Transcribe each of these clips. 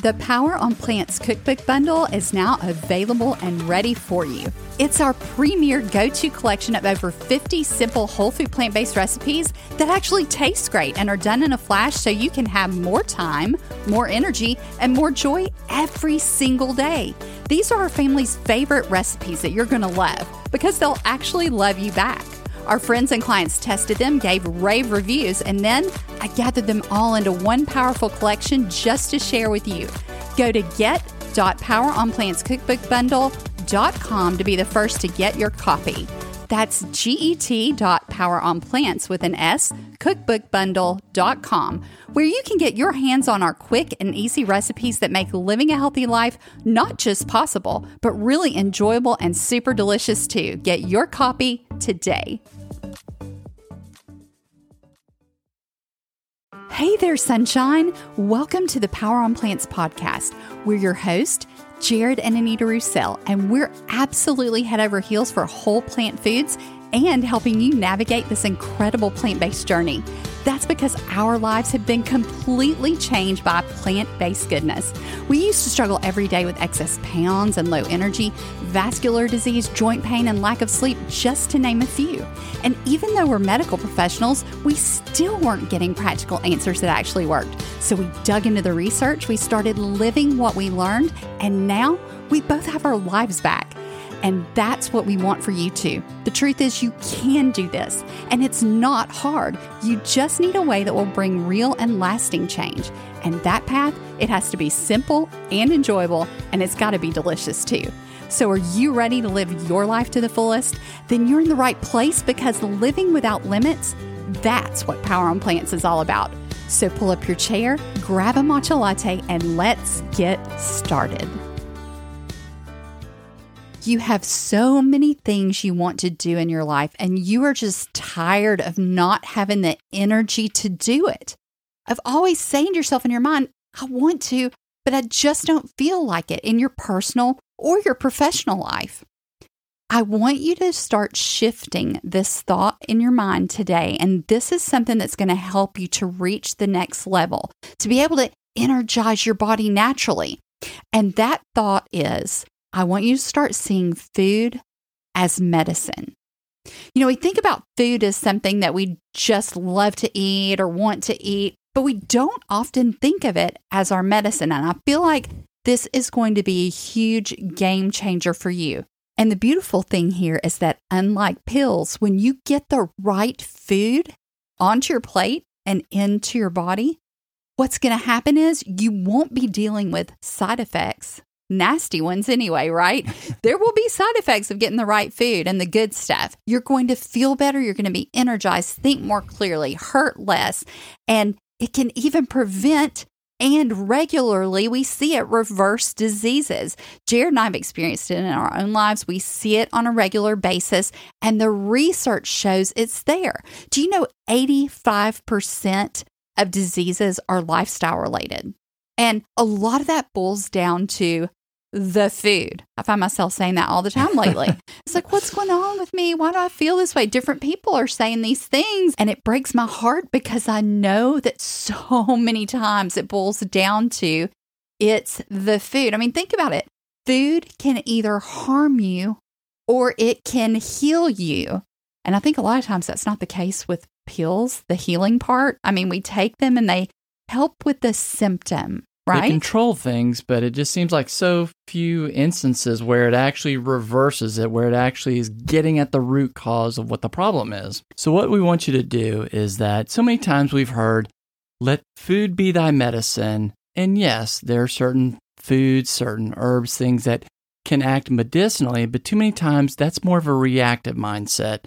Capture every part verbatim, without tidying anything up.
The Power on Plants Cookbook Bundle is now available and ready for you. It's our premier go-to collection of over fifty simple whole food plant-based recipes that actually taste great and are done in a flash so you can have more time, more energy, and more joy every single day. These are our family's favorite recipes that you're going to love because they'll actually love you back. Our friends and clients tested them, gave rave reviews, and then I gathered them all into one powerful collection just to share with you. Go to get dot power on plants cookbook bundle dot com to be the first to get your copy. That's get dot power on plants with an S, cookbook bundle dot com, where you can get your hands on our quick and easy recipes that make living a healthy life not just possible, but really enjoyable and super delicious too. Get your copy today. Hey there, sunshine. Welcome to the Power on Plants podcast. We're your host, Jared and Anita Roussel, and we're absolutely head over heels for whole plant foods and helping you navigate this incredible plant-based journey. That's because our lives have been completely changed by plant-based goodness. We used to struggle every day with excess pounds and low energy, vascular disease, joint pain, and lack of sleep, just to name a few. And even though we're medical professionals, we still weren't getting practical answers that actually worked. So we dug into the research, we started living what we learned, and now we both have our lives back. And that's what we want for you too. The truth is you can do this, and it's not hard. You just need a way that will bring real and lasting change. And that path, it has to be simple and enjoyable, and it's got to be delicious too. So are you ready to live your life to the fullest? Then you're in the right place, because living without limits, that's what Power on Plants is all about. So pull up your chair, grab a matcha latte, and let's get started. You have so many things you want to do in your life, and you are just tired of not having the energy to do it. Of always saying to yourself in your mind, I want to, but I just don't feel like it in your personal or your professional life. I want you to start shifting this thought in your mind today, and this is something that's going to help you to reach the next level, to be able to energize your body naturally. And that thought is, I want you to start seeing food as medicine. You know, we think about food as something that we just love to eat or want to eat, but we don't often think of it as our medicine. And I feel like this is going to be a huge game changer for you. And the beautiful thing here is that unlike pills, when you get the right food onto your plate and into your body, what's going to happen is you won't be dealing with side effects. Nasty ones anyway, right? There will be side effects of getting the right food and the good stuff. You're going to feel better. You're going to be energized, think more clearly, hurt less. And it can even prevent, and regularly we see it, reverse diseases. Jared and I have experienced it in our own lives. We see it on a regular basis, and the research shows it's there. Do you know eighty-five percent of diseases are lifestyle related? And a lot of that boils down to the food. I find myself saying that all the time lately. It's like, what's going on with me? Why do I feel this way? Different people are saying these things, and it breaks my heart because I know that so many times it boils down to it's the food. I mean, think about it. Food can either harm you or it can heal you. And I think a lot of times that's not the case with pills, the healing part. I mean, we take them and they help with the symptom. Right? They control things, but it just seems like so few instances where it actually reverses it, where it actually is getting at the root cause of what the problem is. So what we want you to do is that so many times we've heard, let food be thy medicine. And yes, there are certain foods, certain herbs, things that can act medicinally, but too many times that's more of a reactive mindset.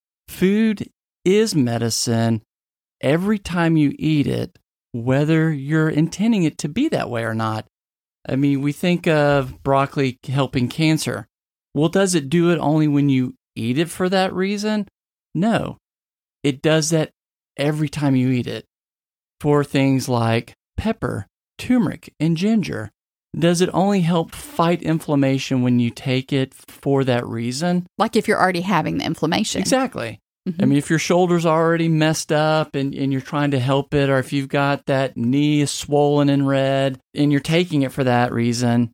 Food is medicine every time you eat it, whether you're intending it to be that way or not. I mean, we think of broccoli helping cancer. Well, does it do it only when you eat it for that reason? No. It does that every time you eat it. For things like pepper, turmeric, and ginger, does it only help fight inflammation when you take it for that reason? Like if you're already having the inflammation. Exactly. Mm-hmm. I mean, if your shoulder's already messed up and, and you're trying to help it, or if you've got that knee swollen and red and you're taking it for that reason,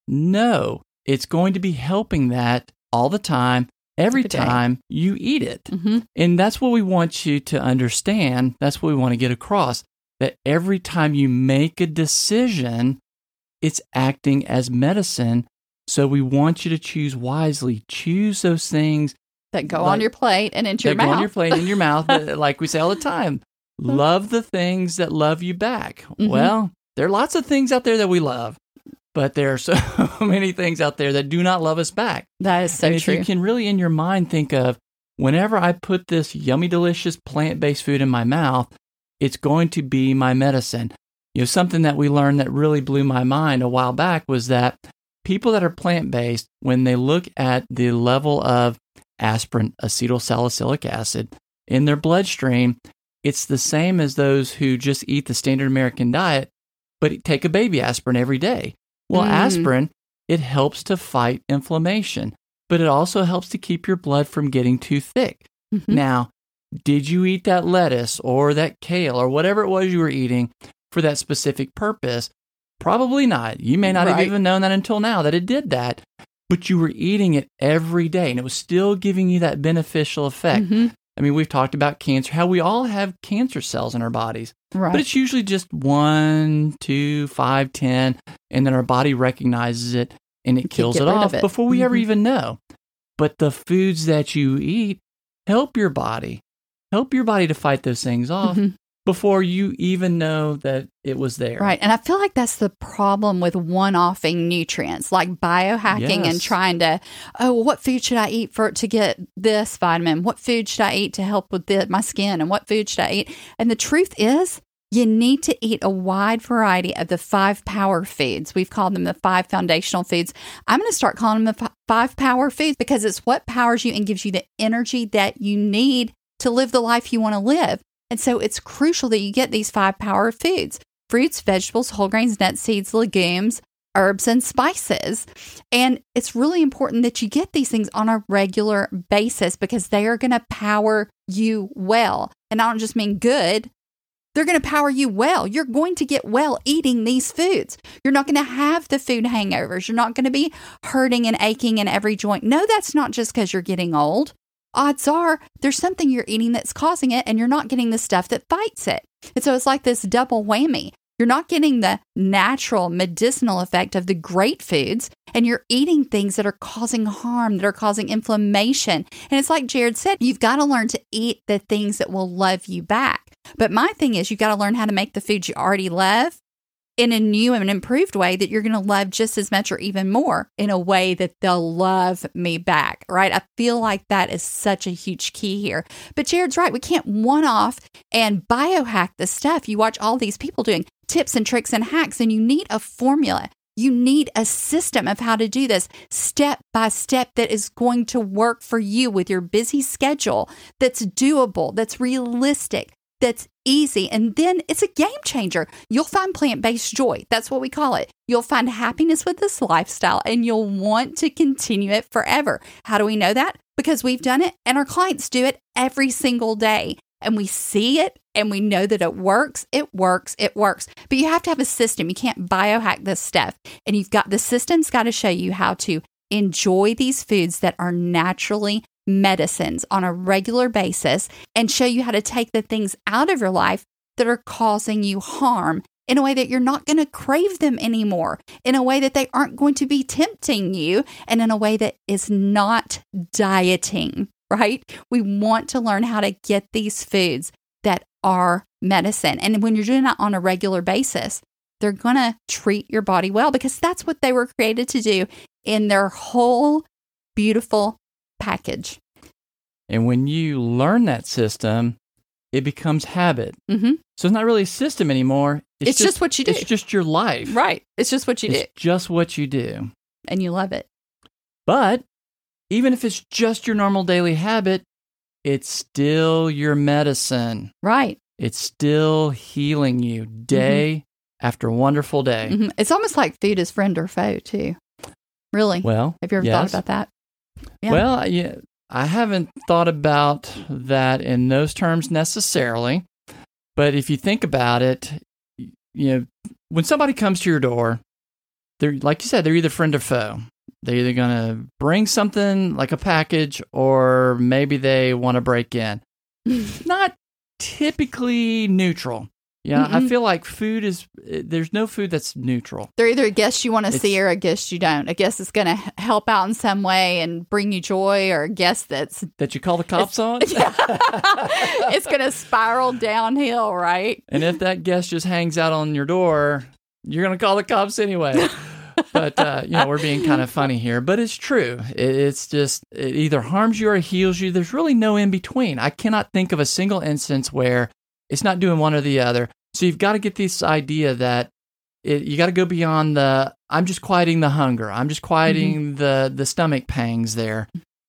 no, it's going to be helping that all the time, every time you eat it. Mm-hmm. And that's what we want you to understand. That's what we want to get across, that every time you make a decision, it's acting as medicine. So we want you to choose wisely. Choose those things that go like, on your plate and into your that mouth. go on your plate and in your mouth. But like we say all the time, love the things that love you back. Mm-hmm. Well, there are lots of things out there that we love, but there are so many things out there that do not love us back. That is so and if true. you can really in your mind think of, whenever I put this yummy, delicious plant-based food in my mouth, it's going to be my medicine. You know, something that we learned that really blew my mind a while back was that people that are plant-based, when they look at the level of aspirin, acetylsalicylic acid, in their bloodstream, it's the same as those who just eat the standard American diet, but take a baby aspirin every day. Well, Mm. aspirin, it helps to fight inflammation, but it also helps to keep your blood from getting too thick. Mm-hmm. Now, did you eat that lettuce or that kale or whatever it was you were eating for that specific purpose? Probably not. You may not Right. have even known that until now that it did that, but you were eating it every day and it was still giving you that beneficial effect. Mm-hmm. I mean, we've talked about cancer, how we all have cancer cells in our bodies, Right. but it's usually just one, two, five, ten, and then our body recognizes it and it You kills get it rid of off it. before we ever Mhm. even know. But the foods that you eat help your body, help your body to fight those things off Mhm. before you even know that it was there. Right. And I feel like that's the problem with one-offing nutrients, like biohacking Yes. and trying to, oh, well, what food should I eat for to get this vitamin? What food should I eat to help with the, my skin? And what food should I eat? And the truth is, you need to eat a wide variety of the five power foods. We've called them the five foundational foods. I'm going to start calling them the f- five power foods because it's what powers you and gives you the energy that you need to live the life you want to live. And so it's crucial that you get these five power foods: fruits, vegetables, whole grains, nuts, seeds, legumes, herbs, and spices. And it's really important that you get these things on a regular basis because they are going to power you well. And I don't just mean good. They're going to power you well. You're going to get well eating these foods. You're not going to have the food hangovers. You're not going to be hurting and aching in every joint. No, that's not just because you're getting old. Odds are there's something you're eating that's causing it, and you're not getting the stuff that fights it. And so it's like this double whammy. You're not getting the natural medicinal effect of the great foods, and you're eating things that are causing harm, that are causing inflammation. And it's like Jared said, you've got to learn to eat the things that will love you back. But my thing is, you've got to learn how to make the foods you already love in a new and improved way that you're going to love just as much or even more in a way that they'll love me back, right? I feel like that is such a huge key here. But Jared's right. We can't one off and biohack the stuff. You watch all these people doing tips and tricks and hacks, and you need a formula. You need a system of how to do this step by step that is going to work for you with your busy schedule, that's doable, that's realistic, that's easy. And then it's a game changer. You'll find plant-based joy. That's what we call it. You'll find happiness with this lifestyle and you'll want to continue it forever. How do we know that? Because we've done it and our clients do it every single day. And we see it and we know that it works. It works. It works. But you have to have a system. You can't biohack this stuff. And you've got the system's got to show you how to enjoy these foods that are naturally medicines on a regular basis and show you how to take the things out of your life that are causing you harm in a way that you're not going to crave them anymore, in a way that they aren't going to be tempting you, and in a way that is not dieting, right? We want to learn how to get these foods that are medicine. And when you're doing that on a regular basis, they're going to treat your body well because that's what they were created to do in their whole beautiful package. And when you learn that system, it becomes habit. Mm-hmm. So it's not really a system anymore. It's just what you do. It's just your life. Right. It's just what you It's do. just what you do. And you love it. But even if it's just your normal daily habit, it's still your medicine. Right. It's still healing you day mm-hmm. after wonderful day. Mm-hmm. It's almost like food is friend or foe, too. Really? Well, have you ever yes. thought about that? Yeah. Well, yeah, I haven't thought about that in those terms necessarily. But if you think about it, you know, when somebody comes to your door, they're, like you said, they're either friend or foe. They're either going to bring something like a package, or maybe they want to break in. Not typically neutral. Yeah, mm-hmm. I feel like food is, there's no food that's neutral. They're either a guest you want to it's, see or a guest you don't. A guest that's going to help out in some way and bring you joy, or a guest that's... That you call the cops on? Yeah. It's going to spiral downhill, right? And if that guest just hangs out on your door, you're going to call the cops anyway. But, uh, you know, we're being kind of funny here. But it's true. It, it's just, it either harms you or heals you. There's really no in between. I cannot think of a single instance where it's not doing one or the other. So you've got to get this idea that it, you got to go beyond the, I'm just quieting the hunger. I'm just quieting mm-hmm. the, the stomach pangs there.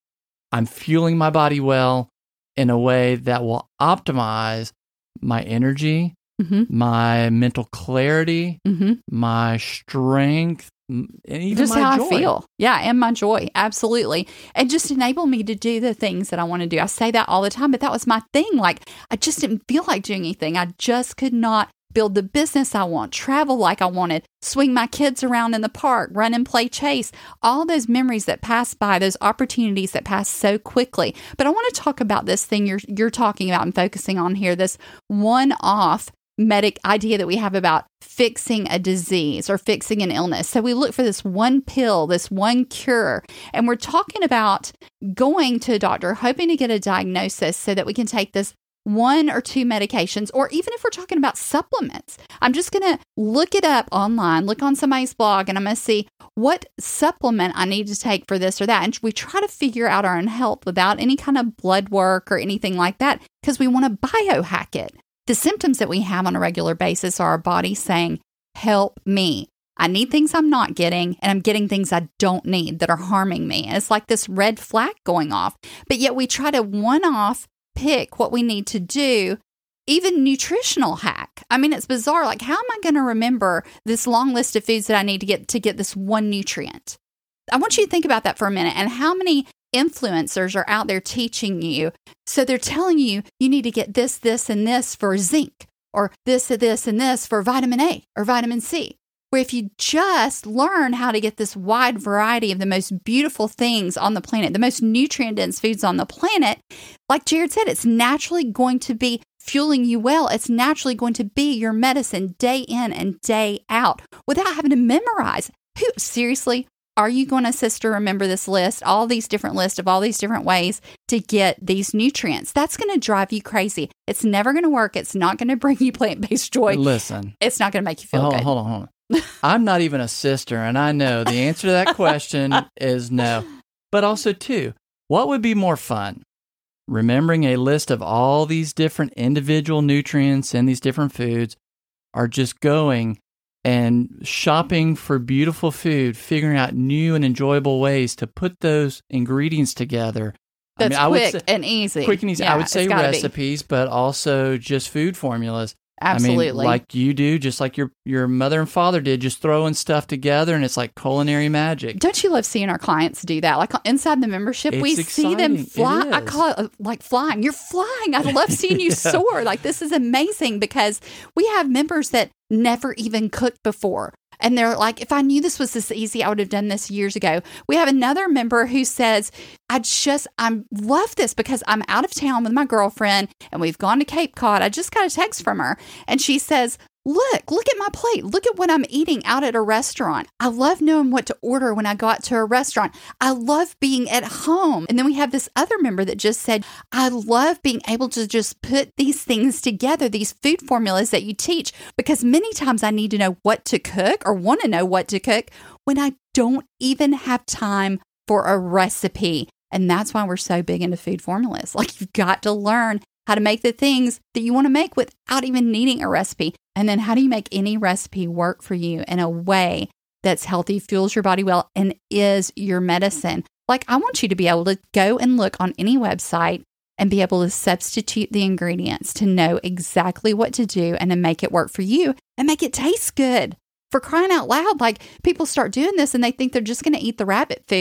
I'm fueling my body well in a way that will optimize my energy, mm-hmm. my mental clarity, mm-hmm. my strength, and even just my how joy. I feel. Yeah, and my joy. Absolutely. And just enable me to do the things that I want to do. I say that all the time, but that was my thing. Like, I just didn't feel like doing anything. I just could not build the business I want, travel like I wanted, swing my kids around in the park, run and play chase, all those memories that pass by, those opportunities that pass so quickly. But I want to talk about this thing you're you're talking about and focusing on here, this one-off medic idea that we have about fixing a disease or fixing an illness. So we look for this one pill, this one cure, and we're talking about going to a doctor, hoping to get a diagnosis so that we can take this one or two medications, or even if we're talking about supplements, I'm just going to look it up online, look on somebody's blog, and I'm going to see what supplement I need to take for this or that. And we try to figure out our own health without any kind of blood work or anything like that, because we want to biohack it. The symptoms that we have on a regular basis are our body saying, help me. I need things I'm not getting, and I'm getting things I don't need that are harming me. And it's like this red flag going off. But yet we try to one-off pick what we need to do, even nutritional hack. I mean, it's bizarre. Like, how am I going to remember this long list of foods that I need to get to get this one nutrient? I want you to think about that for a minute, and how many influencers are out there teaching you. So they're telling you, you need to get this, this, and this for zinc, or this, this, and this for vitamin A or vitamin C. Where if you just learn how to get this wide variety of the most beautiful things on the planet, the most nutrient-dense foods on the planet, like Jared said, it's naturally going to be fueling you well. It's naturally going to be your medicine day in and day out without having to memorize. Who, seriously, are you going to, sister, remember this list, all these different lists of all these different ways to get these nutrients? That's going to drive you crazy. It's never going to work. It's not going to bring you plant-based joy. Listen. It's not going to make you feel hold good. On, hold on, hold on. I'm not even a sister, and I know the answer to that question is no. But also, too, what would be more fun? Remembering a list of all these different individual nutrients in these different foods, or just going and shopping for beautiful food, figuring out new and enjoyable ways to put those ingredients together. That's I mean, quick I would say, and easy. Quick and easy. Yeah, I would say recipes, be. but also just food formulas. Absolutely. I mean, like you do, just like your, your mother and father did, just throwing stuff together, and it's like culinary magic. Don't you love seeing our clients do that? Like inside the membership, it's we exciting. see them fly. I call it uh, like flying. You're flying. I love seeing you yeah. soar. Like, this is amazing, because we have members that never even cooked before. And they're like, if I knew this was this easy, I would have done this years ago. We have another member who says, I just, I love this because I'm out of town with my girlfriend and we've gone to Cape Cod. I just got a text from her and she says, look, look at my plate. Look at what I'm eating out at a restaurant. I love knowing what to order when I go out to a restaurant. I love being at home. And then we have this other member that just said, I love being able to just put these things together, these food formulas that you teach, because many times I need to know what to cook or want to know what to cook when I don't even have time for a recipe. And that's why we're so big into food formulas. Like, you've got to learn how to make the things that you want to make without even needing a recipe. And then how do you make any recipe work for you in a way that's healthy, fuels your body well, and is your medicine? Like, I want you to be able to go and look on any website and be able to substitute the ingredients to know exactly what to do and to make it work for you and make it taste good. For crying out loud, like, people start doing this and they think they're just going to eat the rabbit food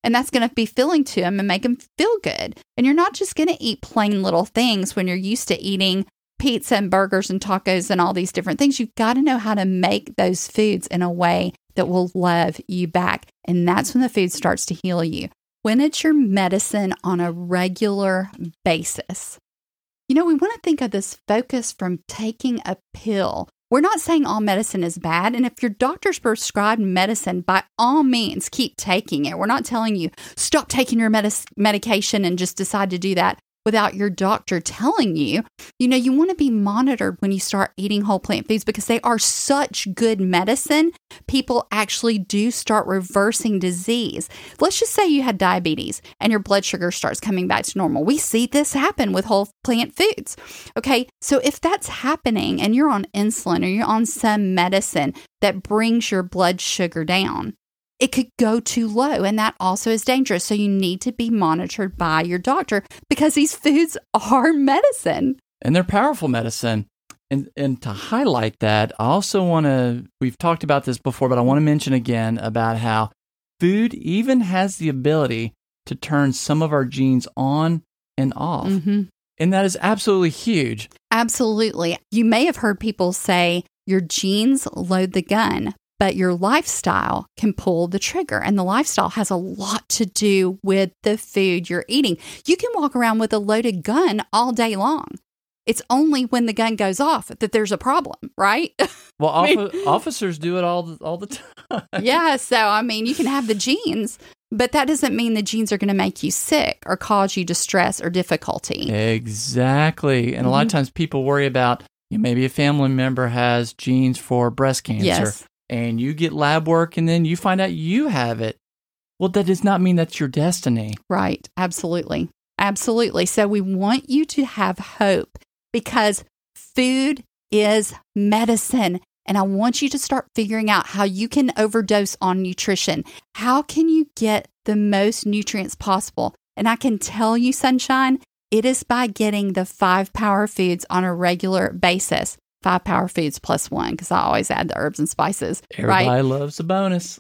And that's going to be filling to them and make them feel good. And you're not just going to eat plain little things when you're used to eating pizza and burgers and tacos and all these different things. You've got to know how to make those foods in a way that will love you back. And that's when the food starts to heal you. When it's your medicine on a regular basis. You know, we want to think of this focus from taking a pill. We're not saying all medicine is bad. And if your doctor's prescribed medicine, by all means, keep taking it. We're not telling you, stop taking your medis- medication and just decide to do that without your doctor telling you. You know, you want to be monitored when you start eating whole plant foods because they are such good medicine. People actually do start reversing disease. Let's just say you had diabetes and your blood sugar starts coming back to normal. We see this happen with whole plant foods. Okay, so if that's happening and you're on insulin or you're on some medicine that brings your blood sugar down, it could go too low, and that also is dangerous. So you need to be monitored by your doctor because these foods are medicine. And they're powerful medicine. And and to highlight that, I also want to, we've talked about this before, but I want to mention again about how food even has the ability to turn some of our genes on and off. Mm-hmm. And that is absolutely huge. Absolutely. You may have heard people say your genes load the gun, but your lifestyle can pull the trigger. And the lifestyle has a lot to do with the food you're eating. You can walk around with a loaded gun all day long. It's only when the gun goes off that there's a problem, right? Well, I mean, officers do it all the, all the time. Yeah, so I mean, you can have the genes, but that doesn't mean the genes are going to make you sick or cause you distress or difficulty. Exactly. And mm-hmm. a lot of times people worry about, you know, maybe a family member has genes for breast cancer. Yes. And you get lab work and then you find out you have it. Well, that does not mean that's your destiny. Right. Absolutely. Absolutely. So we want you to have hope because food is medicine. And I want you to start figuring out how you can overdose on nutrition. How can you get the most nutrients possible? And I can tell you, Sunshine, it is by getting the five power foods on a regular basis. Five power foods plus one, because I always add the herbs and spices. Everybody right? loves a bonus.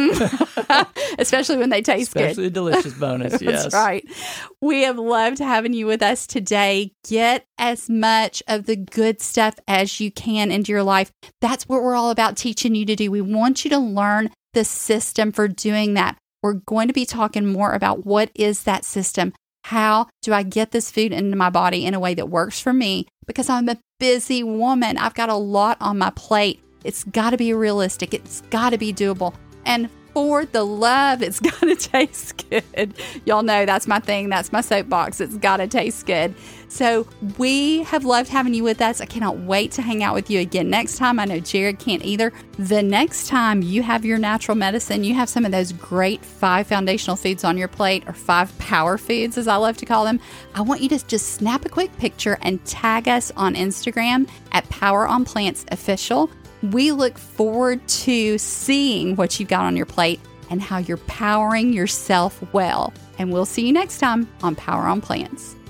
Mm. Especially when they taste Especially good. Especially a delicious bonus, yes. That's right. We have loved having you with us today. Get as much of the good stuff as you can into your life. That's what we're all about teaching you to do. We want you to learn the system for doing that. We're going to be talking more about what is that system. How do I get this food into my body in a way that works for me? Because I'm a busy woman. I've got a lot on my plate. It's got to be realistic. It's got to be doable. And for the love, it's got to taste good. Y'all know that's my thing. That's my soapbox. It's got to taste good. So we have loved having you with us. I cannot wait to hang out with you again next time. I know Jared can't either. The next time you have your natural medicine, you have some of those great five foundational foods on your plate, or five power foods, as I love to call them. I want you to just snap a quick picture and tag us on Instagram at Power on Plants Official. We look forward to seeing what you've got on your plate and how you're powering yourself well. And we'll see you next time on Power on Plants.